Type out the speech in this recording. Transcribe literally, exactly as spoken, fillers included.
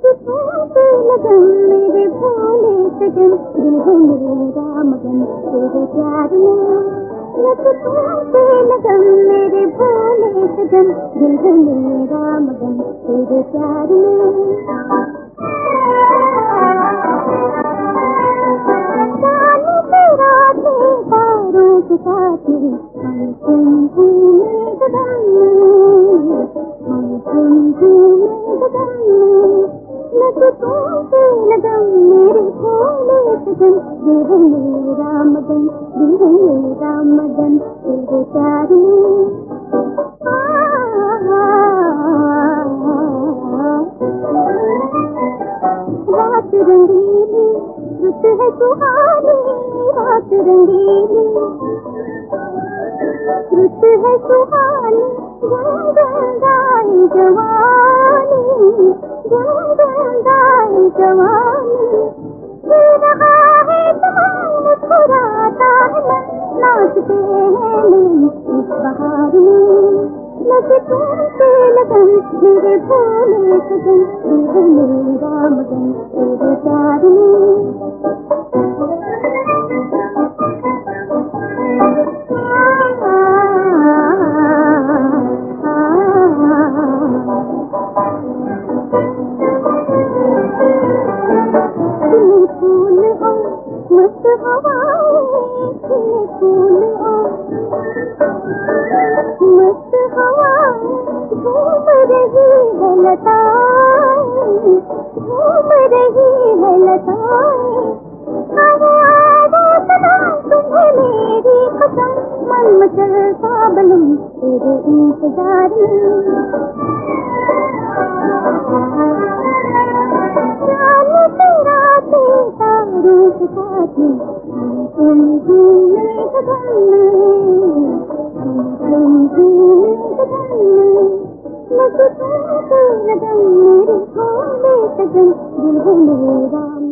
लफ्ज़ों पे लगन मेरे भोले सजन, दिल है मेरा मगन तेरे प्यार में। लफ्ज़ों पे लगन मेरे भोले सजन, दिल है मेरा मगन तेरे प्यार में। जाने तेरा तारों के साथ हम तुम घूमे गगन में, हम तुम घूमे गगन में। लफ्ज़ों पे लगन मेरे भोले सजन, दिल है मेरा मगन, दिल है मेरा मगन तेरे प्यार में। रात रंगीली रुत है सुहानी, रात रंगीली रुत है सुहानी, गुनगुनाए जवानी, गुनगुनाए जवानी। गिर रहा है तमाम मुस्कुराता है मन, नाचते हैं नहीं इस बहार में। लफ्ज़ों पे लगन मेरे भोले सजन, दिल है मेरा मगन तेरे प्यार में। खिले फूल हो मस्त हवाएं, खिले फूल हो मस्त हवाएं, घूम रही है लताएं, घूम रही है लताएं। अरे आजा सदा तुम्हें मेरी कसम, मन मचलता बलम तेरे इंतजार में। जाने तेरा तारों के साथ हम तुम घूमे गगन में, हम तुम घूमे गगन में। लफ्ज़ों पे लगन मेरे भोले सजन, दिल है मेरा